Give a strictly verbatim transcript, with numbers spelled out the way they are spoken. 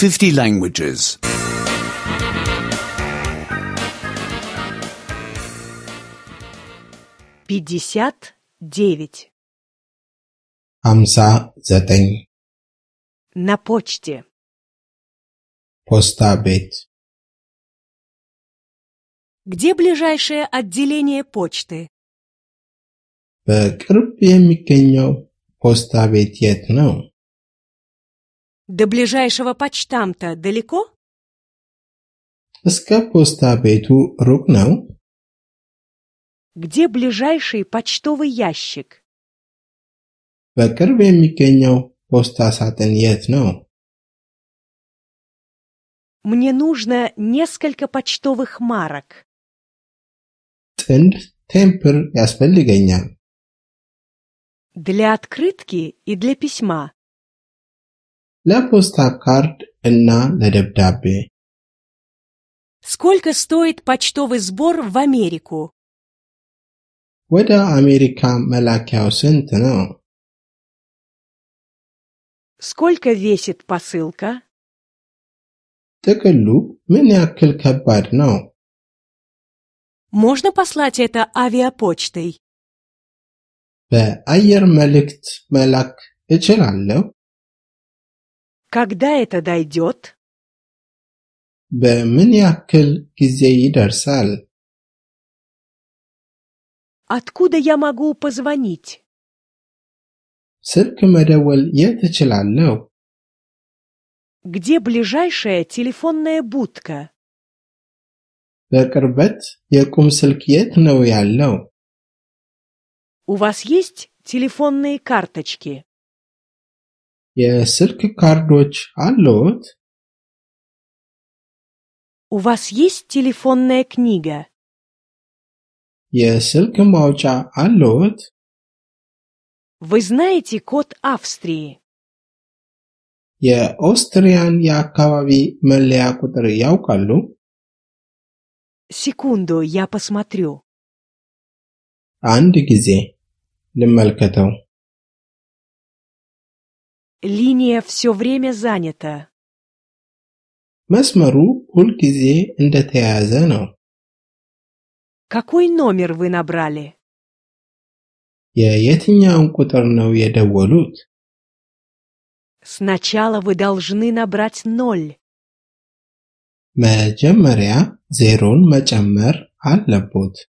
fifty languages. пятьдесят девять. ሃምሳ ዘጠኝ На почте. ፖስታ ቤት Где ближайшее отделение почты? በቅርብ የሚገኘው ፖስታ ቤት የት ነው? До ближайшего почтамта далеко? እስከ ፖስታ ቤቱ ሩቅ ነው? Где ближайший почтовый ящик? በቅርብ የሚገኘው ፖስታ ሳጥን የት ነው? Мне нужно несколько почтовых марок. ጥንድ ቴምፕር ያስፈልገኛል። Для открытки и для письма. ለፖስታ ካርድ እና ለደብዳቤ። Сколько стоит почтовый сбор в Америку? ወደ አሜሪካ መላኪያው ስንት ነው? Сколько весит посылка? ጥቅሉ ምን ያክል ከባድ ነው? Можно послать это авиапочтой? በአየር መልእክት መላክ እችላለሁ? Когда это дойдет? በምን ያክል ጊዜ ይደርሳል? Откуда я могу позвонить? ስልክ መደወል የት እችላለሁ? Где ближайшая телефонная будка? በቅርበት የቁም ስልክ የት ነው ያለው? У вас есть телефонные карточки? የስልክ ካርዶች አሉት? У вас есть телефонная книга? የስልክ ማውጫ አሉት? Вы знаете код Австрии? የኦስትሪያን የአካባቢ መለያ ቁጥር ያውቃሉ? Секунду, я посмотрю. አንድ ጊዜ ልመልከተው። Линия все время занята. መስመሩ ሁል ጊዜ እንደተያዘ ነው። Какой номер вы набрали? የየትኛውን ቁጥር ነው የደወሉት? Сначала вы должны набрать ноль. መጀመሪያ ዜሮን መጨመር አለቦት።